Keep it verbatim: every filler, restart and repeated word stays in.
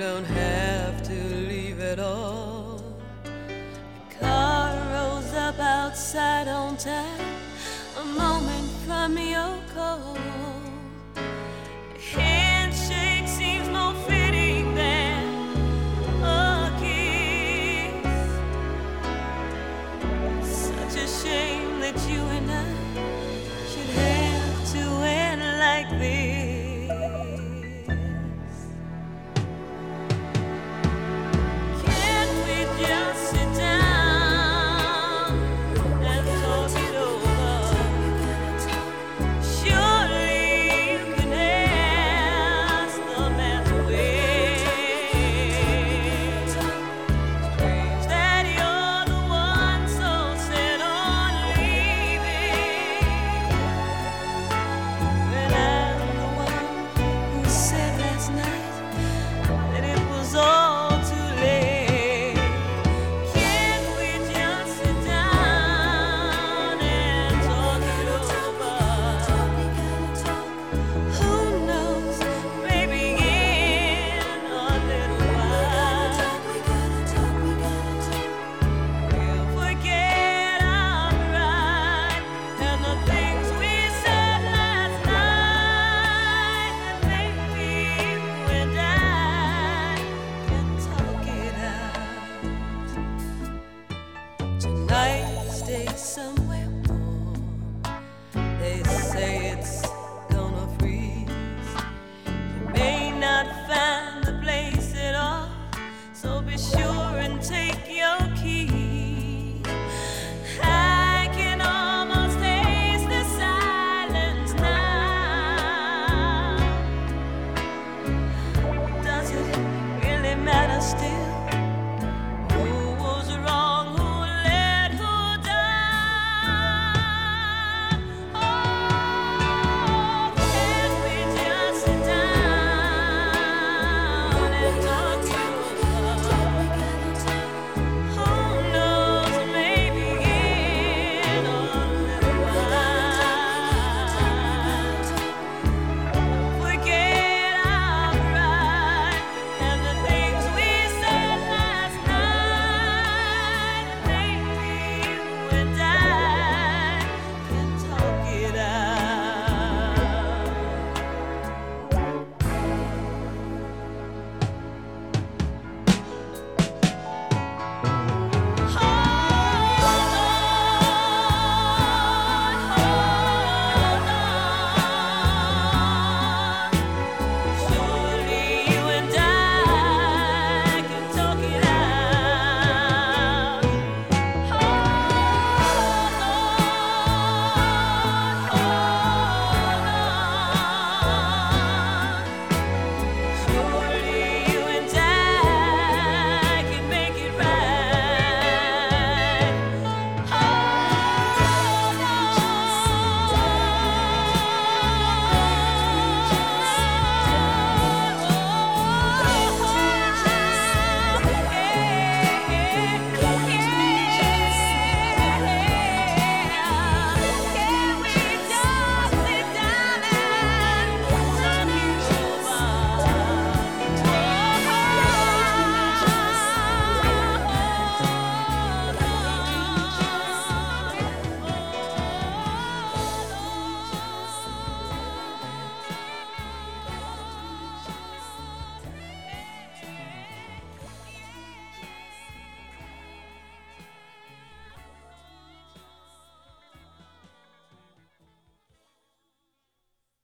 don't have to leave at all. The car rolls up outside on time, a moment from your call. A handshake seems more fitting than a kiss. Such a shame that you and I should have to end like this. Stay somewhere warm. They say it's gonna freeze. You may not find the place at all, so be sure and take your key. I can almost taste the silence now. Does it really matter still?